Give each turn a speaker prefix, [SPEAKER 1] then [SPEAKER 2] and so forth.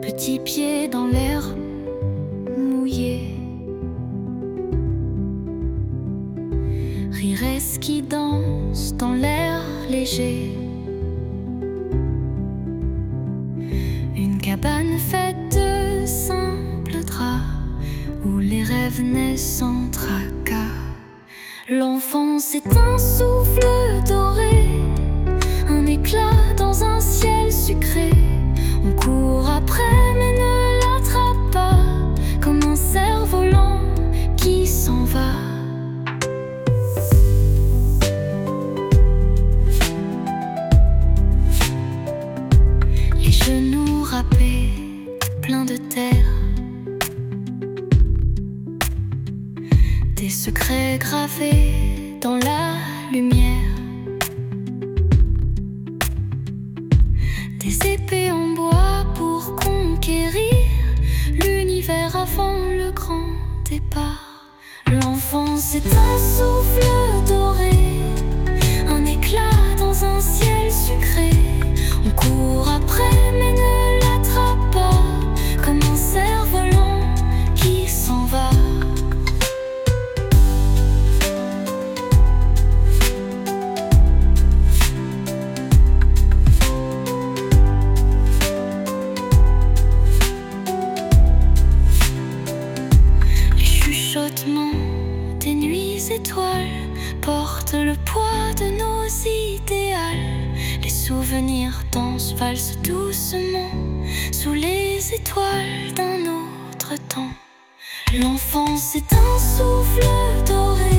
[SPEAKER 1] petits pieds dans l'air mouillé. Riresses qui dansent dans l'air léger. Une cabane faite de simples draps où les rêves naissent sans tracas. L'enfance est un souffle doré, un éclat dans un ciel sucré. On court après mais ne l'attrape pas, comme un cerf-volant qui s'en va. Les genoux râpés, pleins de terre, des secrets gravés dans la lumière. Des épées en bois pour conquérir l'univers avant le grand départ. L'enfance est un souffle doré, un éclat dans un ciel sucré. On court après mais ne l'attrape pas, comme un cerf-volant qui s'en va. Des nuits étoiles portent le poids de nos idéaux. Les souvenirs dansent, valsent doucement sous les étoiles d'un autre temps. L'enfance est un souffle doré,